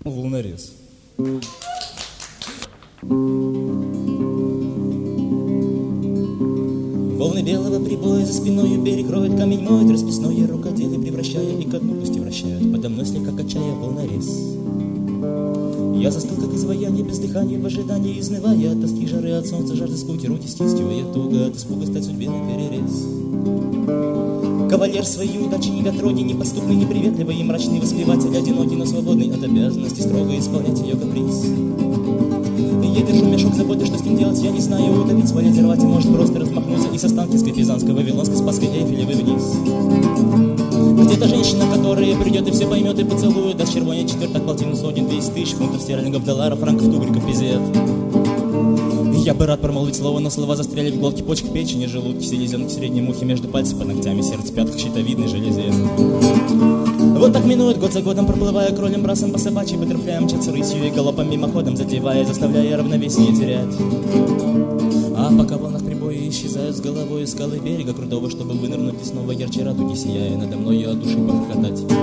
Волнорез. Волны белого прибоя за спиною перекроют, камень моет расписное рукоделие, превращая и ко дну пусть вращают, подо мной слегка качая волнорез. Я застыл, как изваяние, без дыхания, в ожидании, изнывая от тоски, жары, от солнца, жажды скуки, руки стискивая туго, от испуга стать судьбе наперерез. Кавалер своей удачи не отродий, неподступный, неприветливый и мрачный воспеватель, одинокий, но свободный от обязанности строго исполнять ее каприз. Я держу мешок заботы, что с ним делать, я не знаю, утопить, свалить, взорвать, и может просто размахнуться и со Станкинской, Пизанской, Вавилонской, Спасской, Эйфелевой вниз. Где-то женщина, которая придет и все поймет и поцелует, даст червонец, четвертак, полтину, сотен, 200 тысяч фунтов стерлингов, долларов, франков, тугриков, пизет. Я бы рад промолвить слово, но слова застряли в глотке, почек, печени, желудки, селезенки, средней мухи, между пальцев, под ногтями, сердце, пятых, щитовидной железе. Вот так минует год за годом, проплывая кролем, брасом по собачьей, потряфляя, мчатся рысью и галопом мимоходом, затевая, заставляя равновесие терять. А пока в волнах прибоя исчезают с головой скалы берега крутого, чтобы вынырнуть и снова ярче радуги сияя, надо мною от души похохотать.